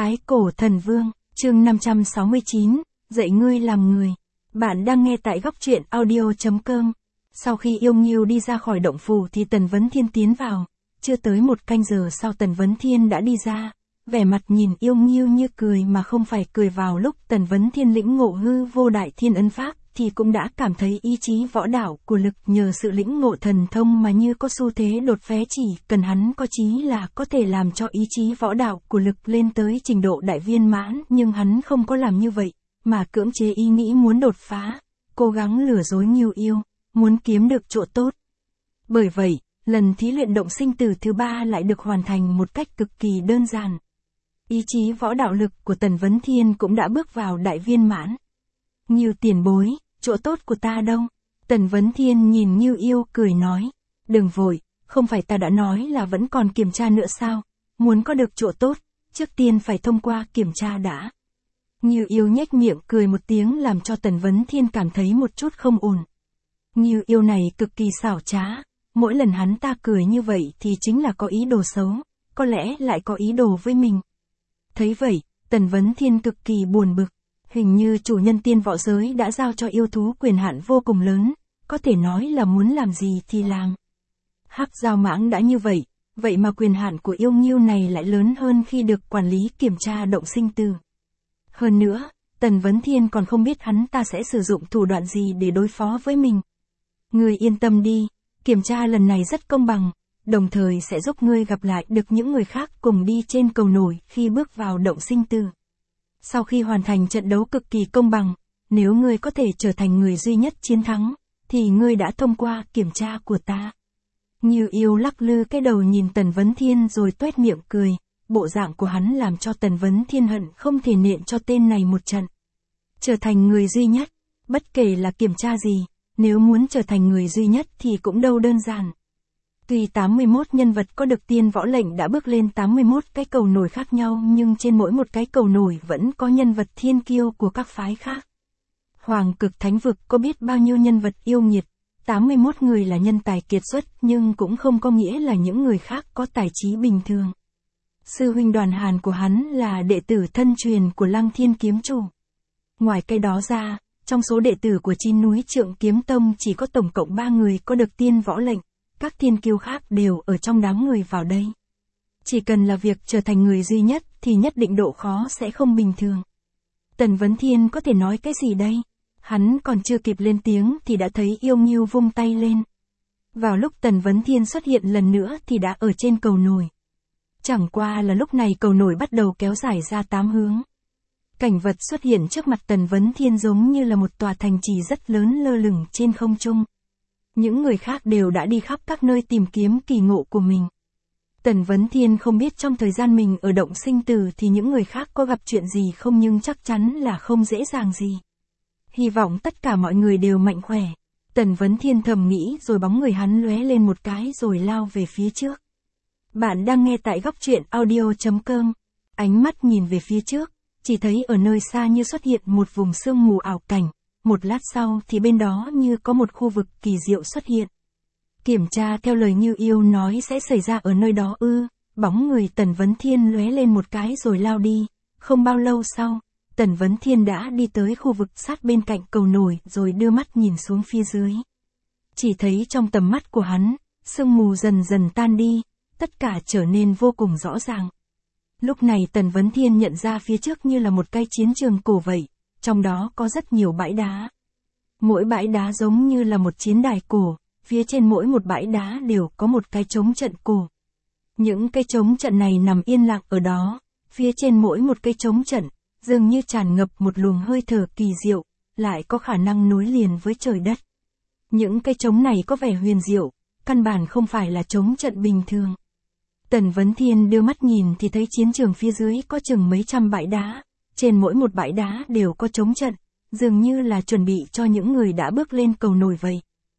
Thái Cổ Thần Vương, chương 569, dạy ngươi làm người. Bạn đang nghe tại góc truyện audio.com. Sau khi Yêu Nghiêu đi ra khỏi động phủ thì Tần Vấn Thiên tiến vào. Chưa tới một canh giờ sau Tần Vấn Thiên đã đi ra. Vẻ mặt nhìn Yêu Nghiêu như cười mà không phải cười. Vào lúc Tần Vấn Thiên lĩnh ngộ hư vô đại thiên ấn pháp thì cũng đã cảm thấy ý chí võ đạo của lực nhờ sự lĩnh ngộ thần thông mà như có xu thế đột phá, chỉ cần hắn có chí là có thể làm cho ý chí võ đạo của lực lên tới trình độ đại viên mãn, nhưng hắn không có làm như vậy, mà cưỡng chế ý nghĩ muốn đột phá, cố gắng lừa dối Nghiêu Yêu, muốn kiếm được chỗ tốt. Bởi vậy, lần thí luyện động sinh tử thứ 3 lại được hoàn thành một cách cực kỳ đơn giản. Ý chí võ đạo lực của Tần Vấn Thiên cũng đã bước vào đại viên mãn. Nghiêu tiền bối, chỗ tốt của ta đâu? Tần Vấn Thiên nhìn Nghiêu Yêu cười nói, đừng vội, không phải ta đã nói là vẫn còn kiểm tra nữa sao? Muốn có được chỗ tốt, trước tiên phải thông qua kiểm tra đã. Nghiêu Yêu nhếch miệng cười một tiếng làm cho Tần Vấn Thiên cảm thấy một chút không ổn. Nghiêu Yêu này cực kỳ xảo trá, mỗi lần hắn ta cười như vậy thì chính là có ý đồ xấu, có lẽ lại có ý đồ với mình. Thấy vậy, Tần Vấn Thiên cực kỳ buồn bực. Hình như chủ nhân tiên võ giới đã giao cho yêu thú quyền hạn vô cùng lớn, có thể nói là muốn làm gì thì làm. Hắc Giao Mãng đã như vậy, vậy mà quyền hạn của Yêu Nghiêu này lại lớn hơn khi được quản lý kiểm tra động sinh tử. Hơn nữa, Tần Vấn Thiên còn không biết hắn ta sẽ sử dụng thủ đoạn gì để đối phó với mình. Ngươi yên tâm đi, kiểm tra lần này rất công bằng, đồng thời sẽ giúp ngươi gặp lại được những người khác cùng đi trên cầu nổi khi bước vào động sinh tử. Sau khi hoàn thành trận đấu cực kỳ công bằng, nếu ngươi có thể trở thành người duy nhất chiến thắng, thì ngươi đã thông qua kiểm tra của ta. Nghiêu Yêu lắc lư cái đầu nhìn Tần Vấn Thiên rồi toét miệng cười, bộ dạng của hắn làm cho Tần Vấn Thiên hận không thể nện cho tên này một trận. Trở thành người duy nhất, bất kể là kiểm tra gì, nếu muốn trở thành người duy nhất thì cũng đâu đơn giản. Tuy 81 nhân vật có được tiên võ lệnh đã bước lên 81 cái cầu nổi khác nhau, nhưng trên mỗi một cái cầu nổi vẫn có nhân vật thiên kiêu của các phái khác. Hoàng Cực Thánh Vực có biết bao nhiêu nhân vật yêu nghiệt, 81 người là nhân tài kiệt xuất nhưng cũng không có nghĩa là những người khác có tài trí bình thường. Sư huynh Đoàn Hàn của hắn là đệ tử thân truyền của Lăng Thiên Kiếm Chủ. Ngoài cái đó ra, trong số đệ tử của Chín Núi Trượng Kiếm Tông chỉ có tổng cộng 3 người có được tiên võ lệnh. Các thiên kiêu khác đều ở trong đám người vào đây. Chỉ cần là việc trở thành người duy nhất thì nhất định độ khó sẽ không bình thường. Tần Vấn Thiên có thể nói cái gì đây? Hắn còn chưa kịp lên tiếng thì đã thấy Yêu Nghiêu vung tay lên. Vào lúc Tần Vấn Thiên xuất hiện lần nữa thì đã ở trên cầu nổi. Chẳng qua là lúc này cầu nổi bắt đầu kéo dài ra 8 hướng. Cảnh vật xuất hiện trước mặt Tần Vấn Thiên giống như là một tòa thành trì rất lớn lơ lửng trên không trung. Những người khác đều đã đi khắp các nơi tìm kiếm kỳ ngộ của mình. Tần Vấn Thiên không biết trong thời gian mình ở động sinh tử thì những người khác có gặp chuyện gì không, nhưng chắc chắn là không dễ dàng gì. Hy vọng tất cả mọi người đều mạnh khỏe. Tần Vấn Thiên thầm nghĩ rồi bóng người hắn lóe lên một cái rồi lao về phía trước. Bạn đang nghe tại góc truyện audio.com. Ánh mắt nhìn về phía trước, chỉ thấy ở nơi xa như xuất hiện một vùng sương mù ảo cảnh. Một lát sau thì bên đó như có một khu vực kỳ diệu xuất hiện. Kiểm tra theo lời Nghiêu Yêu nói sẽ xảy ra ở nơi đó ư? Bóng người Tần Vấn Thiên lóe lên một cái rồi lao đi. Không bao lâu sau, Tần Vấn Thiên đã đi tới khu vực sát bên cạnh cầu nổi rồi đưa mắt nhìn xuống phía dưới. Chỉ thấy trong tầm mắt của hắn, sương mù dần dần tan đi, tất cả trở nên vô cùng rõ ràng. Lúc này Tần Vấn Thiên nhận ra phía trước như là một cái chiến trường cổ vậy. Trong đó có rất nhiều bãi đá. Mỗi bãi đá giống như là một chiến đài cổ, phía trên mỗi một bãi đá đều có một cái trống trận cổ. Những cái trống trận này nằm yên lặng ở đó, phía trên mỗi một cái trống trận, dường như tràn ngập một luồng hơi thở kỳ diệu, lại có khả năng nối liền với trời đất. Những cái trống này có vẻ huyền diệu, căn bản không phải là trống trận bình thường. Tần Vấn Thiên đưa mắt nhìn thì thấy chiến trường phía dưới có chừng mấy trăm bãi đá. Trên mỗi một bãi đá đều có trống trận, dường như là chuẩn bị cho những người đã bước lên cầu nổi vậy.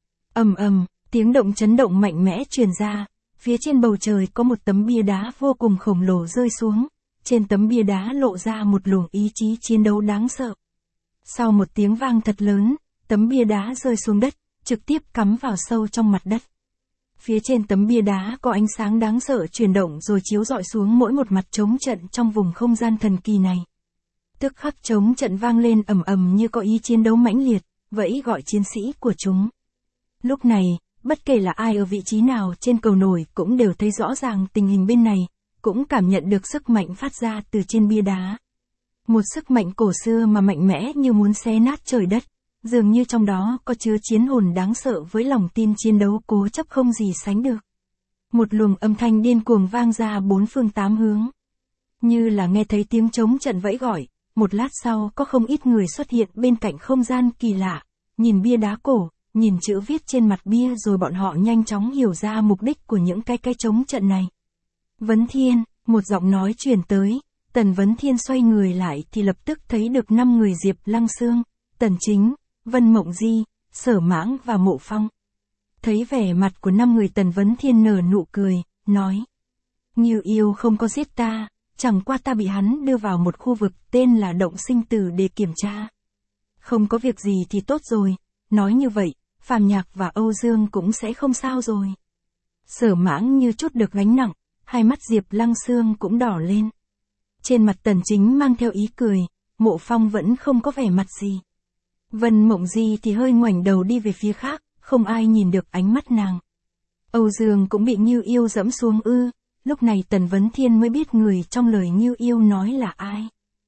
Ầm ầm, tiếng động chấn động mạnh mẽ truyền ra, phía trên bầu trời có một tấm bia đá vô cùng khổng lồ rơi xuống, trên tấm bia đá lộ ra một luồng ý chí chiến đấu đáng sợ. Sau một tiếng vang thật lớn, tấm bia đá rơi xuống đất, trực tiếp cắm vào sâu trong mặt đất. Phía trên tấm bia đá có ánh sáng đáng sợ chuyển động rồi chiếu rọi xuống mỗi một mặt trống trận trong vùng không gian thần kỳ này. Tức khắc trống trận vang lên ầm ầm như có ý chiến đấu mãnh liệt, vẫy gọi chiến sĩ của chúng. Lúc này, bất kể là ai ở vị trí nào trên cầu nổi cũng đều thấy rõ ràng tình hình bên này, cũng cảm nhận được sức mạnh phát ra từ trên bia đá. Một sức mạnh cổ xưa mà mạnh mẽ như muốn xé nát trời đất, dường như trong đó có chứa chiến hồn đáng sợ với lòng tin chiến đấu cố chấp không gì sánh được. Một luồng âm thanh điên cuồng vang ra bốn phương tám hướng. Như là nghe thấy tiếng trống trận vẫy gọi, một lát sau có không ít người xuất hiện bên cạnh không gian kỳ lạ, nhìn bia đá cổ, nhìn chữ viết trên mặt bia rồi bọn họ nhanh chóng hiểu ra mục đích của những cái trống trận này. Vấn Thiên, một giọng nói truyền tới, Tần Vấn Thiên xoay người lại thì lập tức thấy được 5 người Diệp Lăng Xương, Tần Chính, Vân Mộng Di, Sở Mãng và Mộ Phong. Thấy vẻ mặt của 5 người Tần Vấn Thiên nở nụ cười, nói. Ngưu Yêu không có giết ta, chẳng qua ta bị hắn đưa vào một khu vực tên là Động Sinh Tử để kiểm tra. Không có việc gì thì tốt rồi, nói như vậy, Phàm Nhạc và Âu Dương cũng sẽ không sao rồi. Sở Mãng như chút được gánh nặng, hai mắt Diệp Lăng Xương cũng đỏ lên. Trên mặt Tần Chính mang theo ý cười, Mộ Phong vẫn không có vẻ mặt gì. Vân Mộng Di thì hơi ngoảnh đầu đi về phía khác, không ai nhìn được ánh mắt nàng. Âu Dương cũng bị Ngưu Yêu dẫm xuống ư, lúc này Tần Vấn Thiên mới biết người trong lời Ngưu Yêu nói là ai.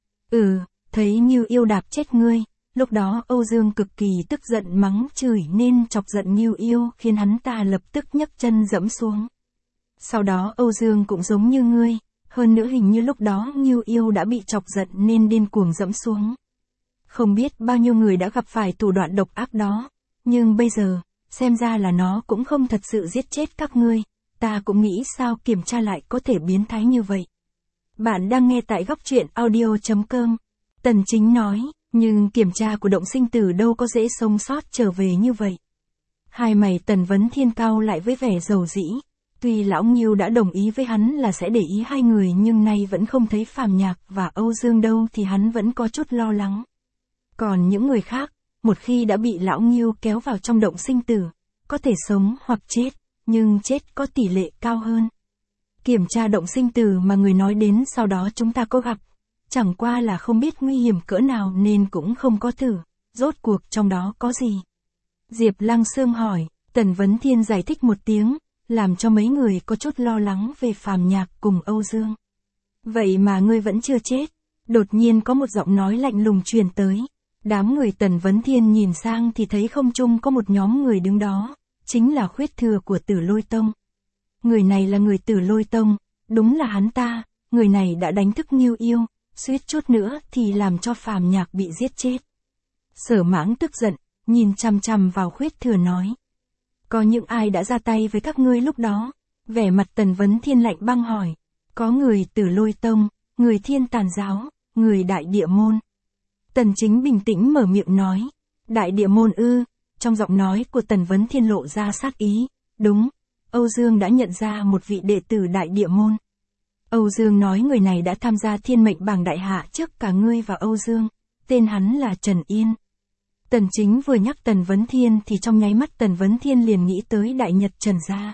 Thấy Ngưu Yêu đạp chết ngươi, lúc đó Âu Dương cực kỳ tức giận mắng chửi nên chọc giận Ngưu Yêu khiến hắn ta lập tức nhấc chân dẫm xuống. Sau đó Âu Dương cũng giống như ngươi, hơn nữa hình như lúc đó Ngưu Yêu đã bị chọc giận nên điên cuồng dẫm xuống. Không biết bao nhiêu người đã gặp phải thủ đoạn độc ác đó, nhưng bây giờ, xem ra là nó cũng không thật sự giết chết các ngươi, ta cũng nghĩ sao kiểm tra lại có thể biến thái như vậy. Bạn đang nghe tại góc truyện audio.com. Tần Chính nói, nhưng kiểm tra của Động Sinh Tử đâu có dễ sống sót trở về như vậy. Hai mày Tần Vấn Thiên cau lại với vẻ dầu dĩ. Tuy lão Ngưu đã đồng ý với hắn là sẽ để ý hai người nhưng nay vẫn không thấy Phàm Nhạc và Âu Dương đâu thì hắn vẫn có chút lo lắng. Còn những người khác, một khi đã bị lão Ngưu kéo vào trong Động Sinh Tử, có thể sống hoặc chết, nhưng chết có tỷ lệ cao hơn. Kiểm tra Động Sinh Tử mà người nói đến sau đó chúng ta có gặp, chẳng qua là không biết nguy hiểm cỡ nào nên cũng không có thử, rốt cuộc trong đó có gì. Diệp Lăng Xương hỏi, Tần Vấn Thiên giải thích một tiếng, làm cho mấy người có chút lo lắng về Phàm Nhạc cùng Âu Dương. Vậy mà ngươi vẫn chưa chết, đột nhiên có một giọng nói lạnh lùng truyền tới. Đám người Tần Vấn Thiên nhìn sang thì thấy không trung có một nhóm người đứng đó, chính là khuyết thừa của Tử Lôi Tông. Người này là người Tử Lôi Tông, đúng là hắn ta, người này đã đánh thức Ngưu Yêu, suýt chút nữa thì làm cho Phàm Nhạc bị giết chết. Sở Mãng tức giận, nhìn chằm chằm vào khuyết thừa nói. Có những ai đã ra tay với các ngươi lúc đó? Vẻ mặt Tần Vấn Thiên lạnh băng hỏi. Có người Tử Lôi Tông, người Thiên Tàn Giáo, người Đại Địa Môn. Tần Chính bình tĩnh mở miệng nói. Đại Địa Môn ư? Trong giọng nói của Tần Vấn Thiên lộ ra sát ý. Đúng, Âu Dương đã nhận ra một vị đệ tử Đại Địa Môn. Âu Dương nói người này đã tham gia Thiên Mệnh Bảng Đại Hạ trước cả ngươi và Âu Dương. Tên hắn là Trần Yên. Tần Chính vừa nhắc Tần Vấn Thiên thì trong nháy mắt Tần Vấn Thiên liền nghĩ tới Đại Nhật Trần gia.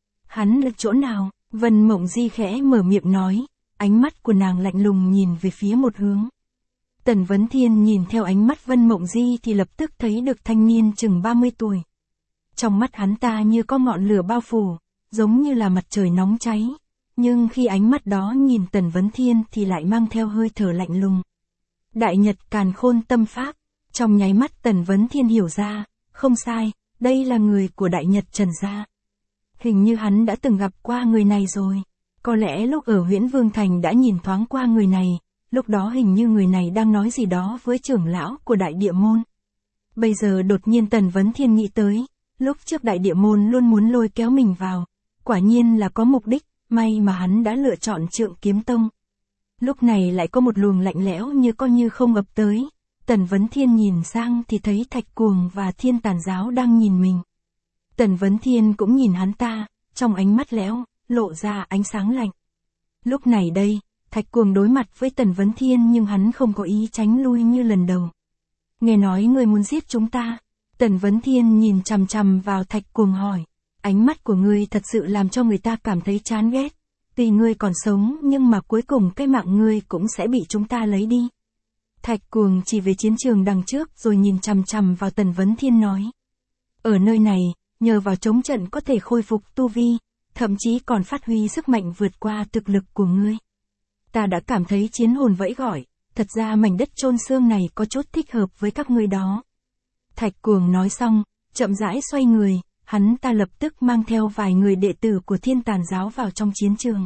Hắn ở chỗ nào? Vân Mộng Di khẽ mở miệng nói, ánh mắt của nàng lạnh lùng nhìn về phía một hướng. Tần Vấn Thiên nhìn theo ánh mắt Vân Mộng Di thì lập tức thấy được thanh niên chừng 30 tuổi. Trong mắt hắn ta như có ngọn lửa bao phủ, giống như là mặt trời nóng cháy, nhưng khi ánh mắt đó nhìn Tần Vấn Thiên thì lại mang theo hơi thở lạnh lùng. Đại Nhật Càn Khôn Tâm Pháp. Trong nháy mắt Tần Vấn Thiên hiểu ra, không sai, đây là người của Đại Nhật Trần gia. Hình như hắn đã từng gặp qua người này rồi. Có lẽ lúc ở Huyễn Vương Thành đã nhìn thoáng qua người này, lúc đó hình như người này đang nói gì đó với trưởng lão của Đại Địa Môn. Bây giờ đột nhiên Tần Vấn Thiên nghĩ tới, lúc trước Đại Địa Môn luôn muốn lôi kéo mình vào, quả nhiên là có mục đích, may mà hắn đã lựa chọn Trượng Kiếm Tông. Lúc này lại có một luồng lạnh lẽo như có như không ập tới. Tần Vấn Thiên nhìn sang thì thấy Thạch Cuồng và Thiên Tàn Giáo đang nhìn mình. Tần Vấn Thiên cũng nhìn hắn ta, trong ánh mắt lẽo, lộ ra ánh sáng lạnh. Lúc này đây, Thạch Cuồng đối mặt với Tần Vấn Thiên nhưng hắn không có ý tránh lui như lần đầu. Nghe nói ngươi muốn giết chúng ta. Tần Vấn Thiên nhìn chằm chằm vào Thạch Cuồng hỏi. Ánh mắt của ngươi thật sự làm cho người ta cảm thấy chán ghét. Tuy ngươi còn sống nhưng mà cuối cùng cái mạng ngươi cũng sẽ bị chúng ta lấy đi. Thạch Cuồng chỉ về chiến trường đằng trước rồi nhìn chằm chằm vào Tần Vấn Thiên nói. Ở nơi này, nhờ vào chống trận có thể khôi phục tu vi, thậm chí còn phát huy sức mạnh vượt qua thực lực của ngươi. Ta đã cảm thấy chiến hồn vẫy gọi, thật ra mảnh đất chôn xương này có chút thích hợp với các ngươi đó. Thạch Cuồng nói xong, chậm rãi xoay người, hắn ta lập tức mang theo vài người đệ tử của Thiên Tàn giáo vào trong chiến trường.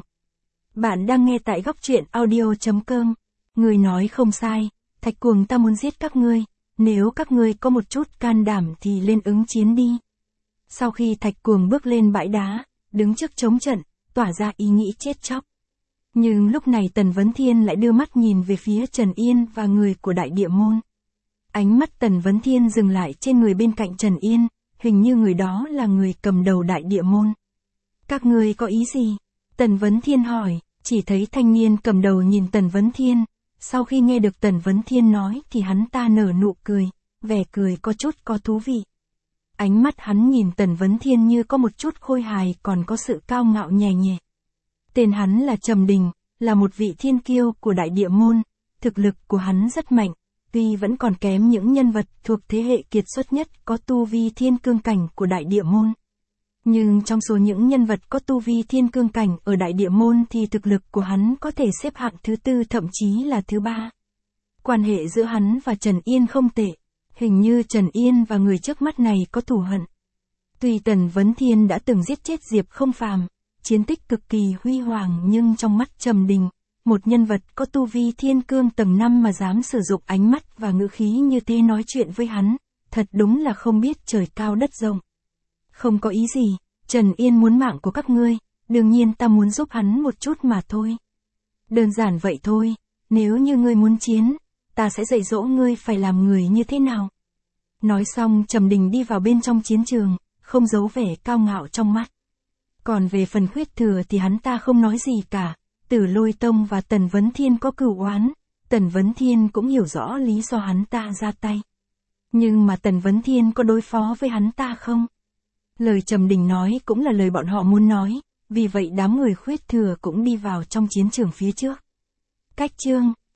Bạn đang nghe tại góc truyện audio.com. Người nói không sai, Thạch Cuồng ta muốn giết các ngươi, nếu các ngươi có một chút can đảm thì lên ứng chiến đi. Sau khi Thạch Cuồng bước lên bãi đá, đứng trước chống trận, tỏa ra ý nghĩ chết chóc. Nhưng lúc này Tần Vấn Thiên lại đưa mắt nhìn về phía Trần Yên và người của Đại Địa Môn. Ánh mắt Tần Vấn Thiên dừng lại trên người bên cạnh Trần Yên, hình như người đó là người cầm đầu Đại Địa Môn. Các ngươi có ý gì? Tần Vấn Thiên hỏi, chỉ thấy thanh niên cầm đầu nhìn Tần Vấn Thiên. Sau khi nghe được Tần Vấn Thiên nói thì hắn ta nở nụ cười, vẻ cười có chút có thú vị. Ánh mắt hắn nhìn Tần Vấn Thiên như có một chút khôi hài còn có sự cao ngạo nhẹ nhẹ. Tên hắn là Trầm Đình, là một vị thiên kiêu của Đại Địa Môn, thực lực của hắn rất mạnh, tuy vẫn còn kém những nhân vật thuộc thế hệ kiệt xuất nhất có tu vi thiên cương cảnh của Đại Địa Môn. Nhưng trong số những nhân vật có tu vi thiên cương cảnh ở Đại Địa Môn thì thực lực của hắn có thể xếp hạng thứ tư thậm chí là thứ ba. Quan hệ giữa hắn và Trần Yên không tệ, hình như Trần Yên và người trước mắt này có thù hận. Tuy Tần Vấn Thiên đã từng giết chết Diệp Không Phàm, chiến tích cực kỳ huy hoàng nhưng trong mắt Trầm Đình, một nhân vật có tu vi thiên cương tầng 5 mà dám sử dụng ánh mắt và ngữ khí như thế nói chuyện với hắn, thật đúng là không biết trời cao đất rộng. Không có ý gì, Trần Yên muốn mạng của các ngươi, đương nhiên ta muốn giúp hắn một chút mà thôi. Đơn giản vậy thôi, nếu như ngươi muốn chiến, ta sẽ dạy dỗ ngươi phải làm người như thế nào. Nói xong Trầm Đình đi vào bên trong chiến trường, không giấu vẻ cao ngạo trong mắt. Còn về phần Khuyết Thừa thì hắn ta không nói gì cả, Tử Lôi Tông và Tần Vấn Thiên có cửu oán, Tần Vấn Thiên cũng hiểu rõ lý do hắn ta ra tay. Nhưng mà Tần Vấn Thiên có đối phó với hắn ta không? Lời Trầm Đình nói cũng là lời bọn họ muốn nói, vì vậy đám người Khuyết Thừa cũng đi vào trong chiến trường phía trước. Cách chương